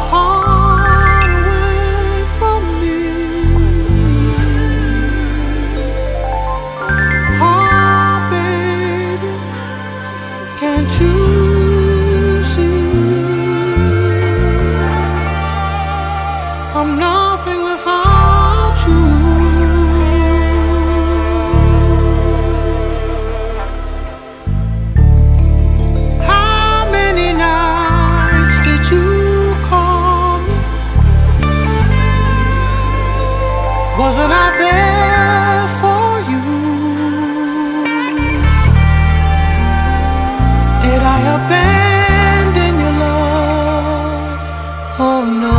heart away from me. Oh, baby, can't you see? I'm nothing without you. How many nights did you call me? Wasn't I there for you? Did I abandon your love? Oh no.